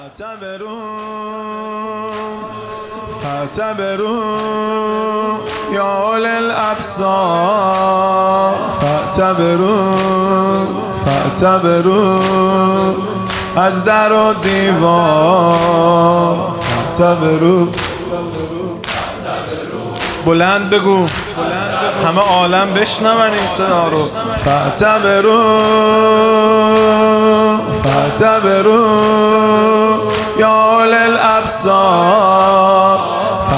فاعتبروا یا اولی الابصار فاعتبروا از در و دیوار فاعتبروا. بلند بگو همه عالم بشنون این صدا رو. فاعتبروا یا اولی الابصار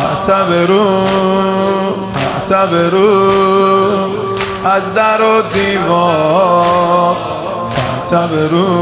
فاعتبروا از در و دیوار فاعتبروا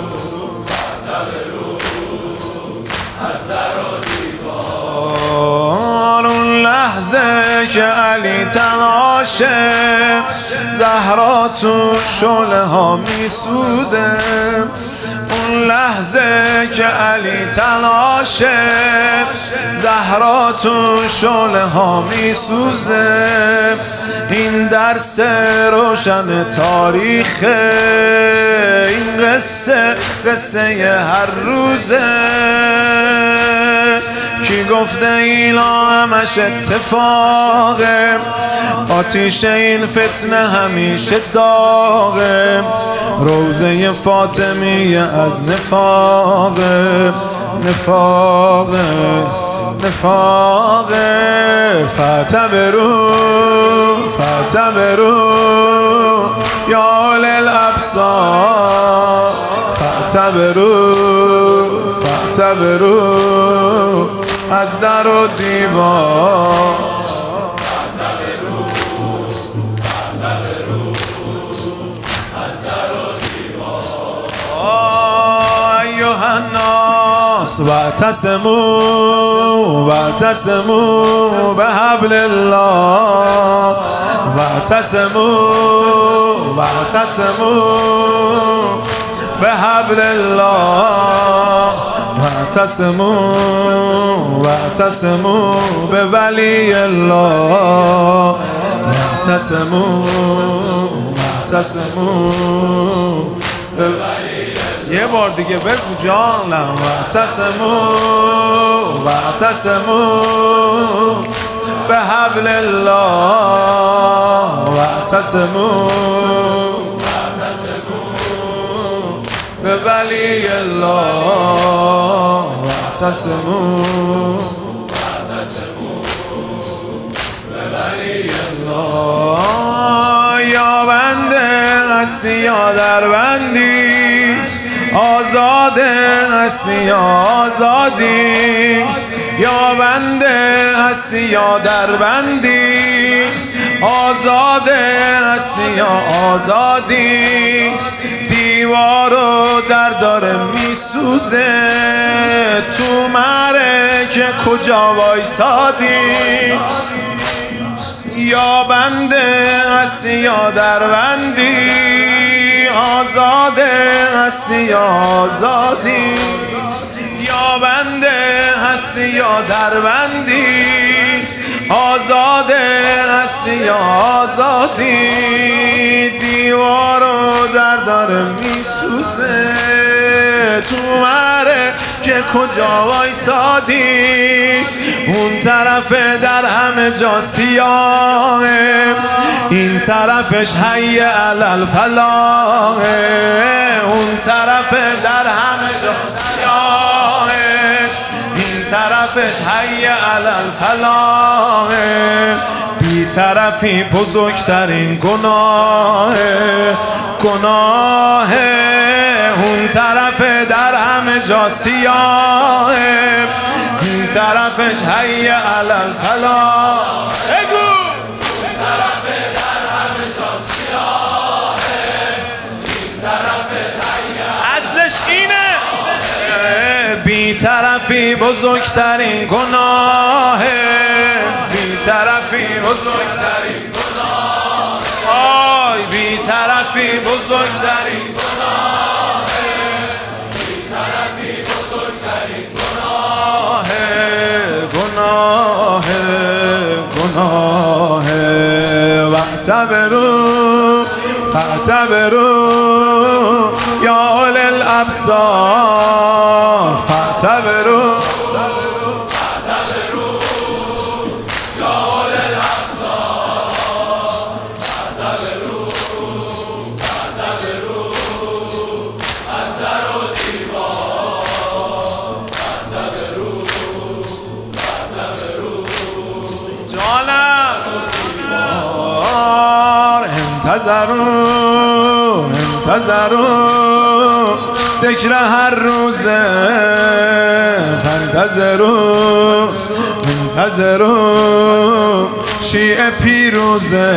اون لحظه که علی تناشه زهرا تو شعله ها میسوزه. اون لحظه که علی تناشه زهرا تو شعله ها میسوزه. این درس روشن تاریخه، این قصه هر روزه. کی گفته اینا همش اتفاقه، آتیش این فتنه همیشه داغه. روزه فاطمیه از نفاقه فاعتبروا یا اولی الابصار فاعتبروا از در و دیوار ایها الناس واعتصموا بحبل الله واعتصموا بحبل الله واعتصموا بولی الله واعتصموا یه بار دیگه بگو جانم. واعتصموا بحبل الله واعتصموا بولی الله واعتصموا بولی الله. یا بنده هستی یا در بندی، آزاده هستی یا آزادی. یا بنده هستی یا در بندی، آزاده هستی یا آزادی. دیوارو در داره میسوزه، تو معرکه کجا وایسادی. یا بنده هستی یا در بندی، آزاده هستی یا آزادی. یا بنده هستی یا در بندی، آزاده هستی یا آزادی. دیوارو در داره میسوزه، تو که کجا وایسادی. اون طرف در همه جا سیاهه، این طرفش حی علی الفلاحه. اون طرف در همه جا سیاهه، این طرفش حی علی الفلاحه. بی طرفی بزرگترین گناهه. اون طرف در همه جا سیاهه، این طرفش حی علی الفلاح. بگو اون طرف در همه جا سیاهه، این طرفش حی اصلش اینه. بی طرفی بزرگترین گناهه، بی طرفی بزرگترین گناهه. آی بی طرفی بزرگترین گناهه، بی طرفی بزرگترین گناهه. واعتبروا یا اولی الابصار فاعتبروا انتظروا ذکر هر روزه فانتظروا انتظروا شیعه پیروزه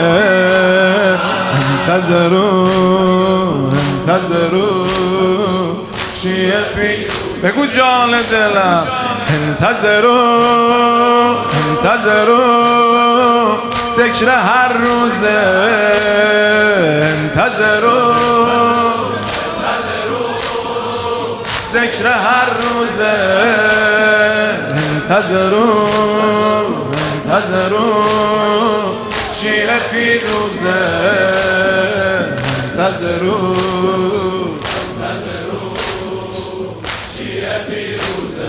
انتظروا شیعه پیروزه بگو جان دلم انتظروا ذکر هر روزه انتظروا ذکر هر روزه انتظروا شیعه پیروزه انتظروا شیعه پیروزه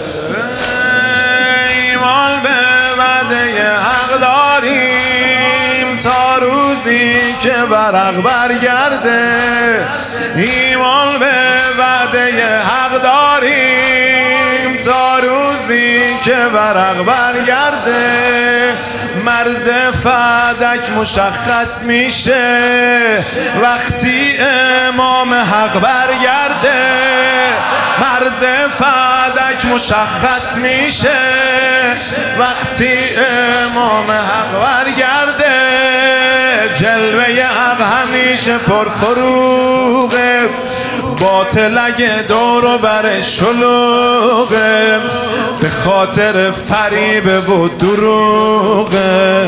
ایمان به وعده حق داریم تا روزی که ورق برگرده ایمان به وعده حق داریم تا روزی که ورق برگرده مرز فدک مشخص میشه وقتی امام حق برگرده مرز فدک مشخص میشه وقتی امام حق برگرده جلوه حق همیشه پرفروغه باطل اگه دورو بر شلوغه به خاطر فریب و دروغه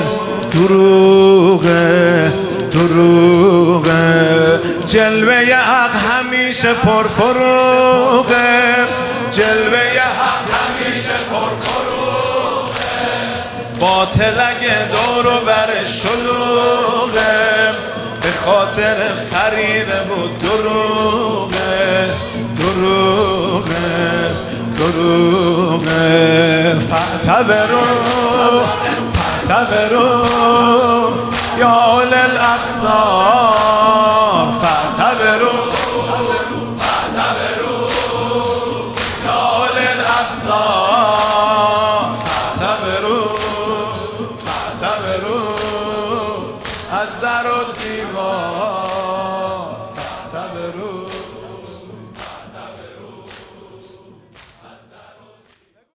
جلوه حق همیشه پرفروغه جلوه حق همیشه پرفروغه باطل اگه دورو بر شلوغه به خاطر فریب و دروغه فاعتبروا یا اول الابصار فاعتبروا یا اول الابصار